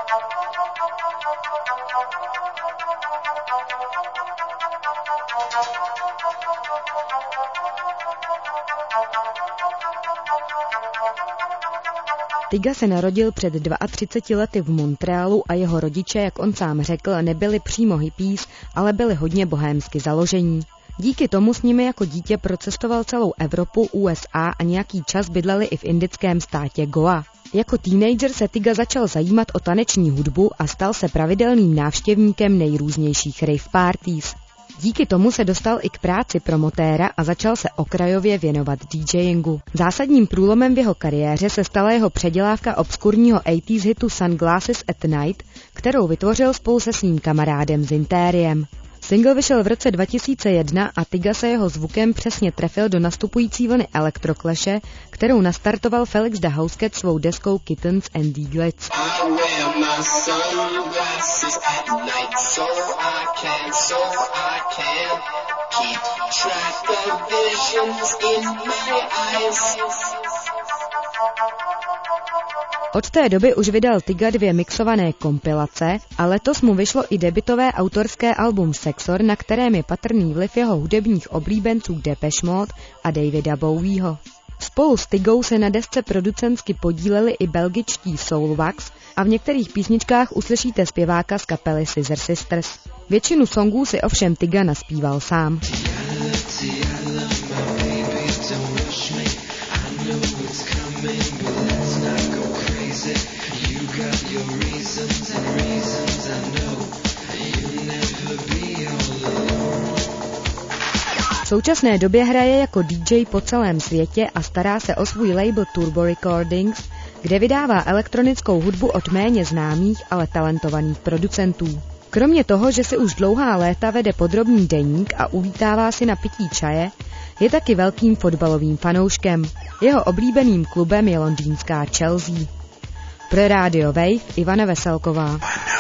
Tyga se narodil před 32 lety v Montrealu a jeho rodiče, jak on sám řekl, nebyli přímo hippies, ale byli hodně bohémsky založení. Díky tomu s nimi jako dítě procestoval celou Evropu, USA a nějaký čas bydleli i v indickém státě Goa. Jako teenager se Tyga začal zajímat o taneční hudbu a stal se pravidelným návštěvníkem nejrůznějších rave parties. Díky tomu se dostal i k práci promotéra a začal se okrajově věnovat DJingu. Zásadním průlomem v jeho kariéře se stala jeho předělávka obskurního 80s hitu Sunglasses at Night, kterou vytvořil spolu se svým kamarádem Zintériem. Single vyšel v roce 2001 a Tyga se jeho zvukem přesně trefil do nastupující vlny elektrokleše, kterou nastartoval Felix the Housecat svou deskou Kittens and Eaglets. Od té doby už vydal Tyga 2 mixované kompilace a letos mu vyšlo i debutové autorské album Sexor, na kterém je patrný vliv jeho hudebních oblíbenců Depeche Mode a Davida Bowieho. Spolu s Tygou se na desce producentsky podíleli i belgičtí Soulwax a v některých písničkách uslyšíte zpěváka z kapely Scissor Sisters. Většinu songů si ovšem Tyga naspíval sám. V současné době hraje jako DJ po celém světě a stará se o svůj label Turbo Recordings, kde vydává elektronickou hudbu od méně známých, ale talentovaných producentů. Kromě toho, že si už dlouhá léta vede podrobný deník a ulítává si na pití čaje, je taky velkým fotbalovým fanouškem. Jeho oblíbeným klubem je londýnská Chelsea. Pro Radio Wave Ivana Veselková.